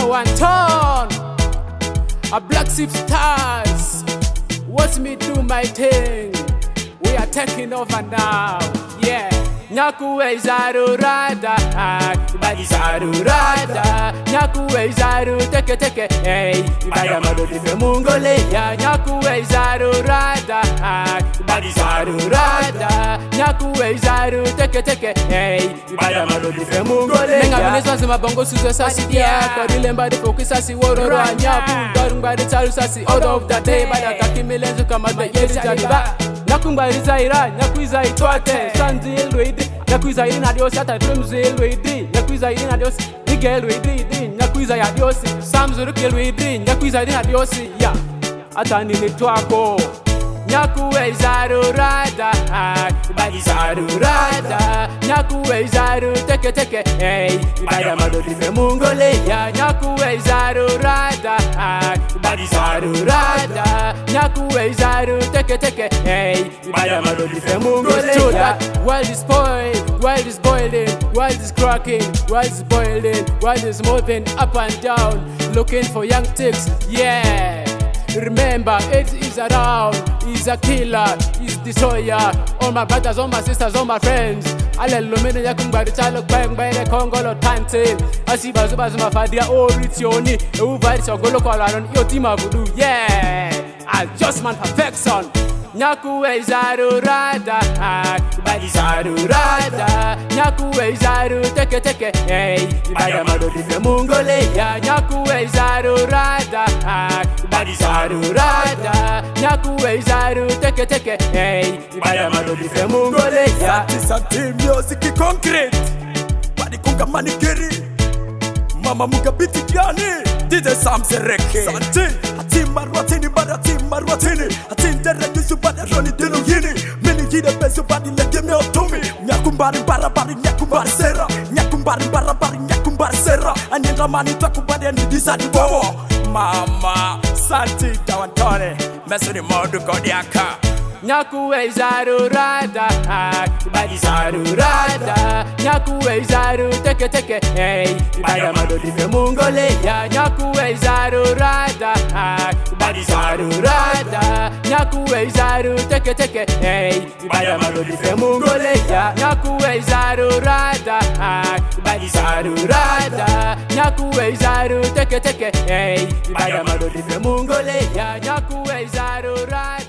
one ton. A Black Sheep Stars. Watch me do my thing. We are taking over now. Yeah. Nyakuwe zaru rada, ibadi zaru rada. Nyakuwe zaru teke teke, hey. Ibada madodi fe mungole ya. Nyakuwe zaru rada, ibadi zaru rada. Nyakuwe zaru teke teke, hey. Ibada madodi fe mungole ya. Nenga bunesa zima bongo suzo sasi dia. Kodile mbadi foki sasi wororo anyapu. Dorungbadi charu sasi out of the day. Bada kaki milenzu kamada yeri jadiba. Nyakumbari zaira, nyakwiza itwate. Sanzi elwedi, nyakwiza ina diosi. Ata drums elwedi, nyakwiza ina diosi. Nige elwedi, nyakwiza ya diosi. Samzuru kelwedi, nyakwiza ina diosi. Ya, ata nini twako. Nyakuwe zaru rada, ibadi zaru rada. Nyakuwe zaru teke teke, hey. Ibada madodi fe mungole ya. Nyakuwe zaru rada, ibadi zaru rada. Nyakuwe zaru teke teke, hey. Ibada madodi fe mungole ya. World is spoiled, world is boiling, world is cracking, world is boiling, world is moving up and down, looking for young chicks, yeah. Remember, AIDS is around, he's a killer, he's destroyer. All my brothers, all my sisters, all my friends. Alelumene yakumbari chalo bang bang kongolo tante. Asiba zuba zuma fadia oritioni. Uvari chogolo kwalaron yotima voodoo, yeah. Adjustment perfection. Nyakuwe zaru rada, ibadi zaru rada. Nyakuwe zaru teke teke, hey. Ibada madodi fe mungole ya. Nyakuwe zaru rada, ibadi zaru rada. Nyakuwe zaru teke teke, hey. Ibada madodi fe mungole ya. Santi music concrete. Badi kunga manikeri. Mama muga biti gani. DJ Sam Sereke. Santi Hatim marwatini bada Hatim marwatini. Hatim dere yusu bada roni dino yini. Mini yide beso badi lege me otumi. Nyakumbari barabari nyakumbari sera. Nyakumbari barabari nyakumbari sera. Anyenda mani takubadi and disadi bowo. Mama Santi tawantone. Mesoni modu kodiaka. Nyakuwe zaru rada, ibadi zaru rada. Nyakuwe zaru teke teke, hey. Ibada madodi fe mungole ya. Nyakuwe zaru rada, ibadi zaru rada. Nyakuwe zaru teke teke, hey. Ibada madodi fe mungole ya. Nyakuwe zaru rada, ibadi zaru rada. Nyakuwe zaru teke teke, hey. Ibada madodi fe mungole ya. Nyakuwe zaru rada.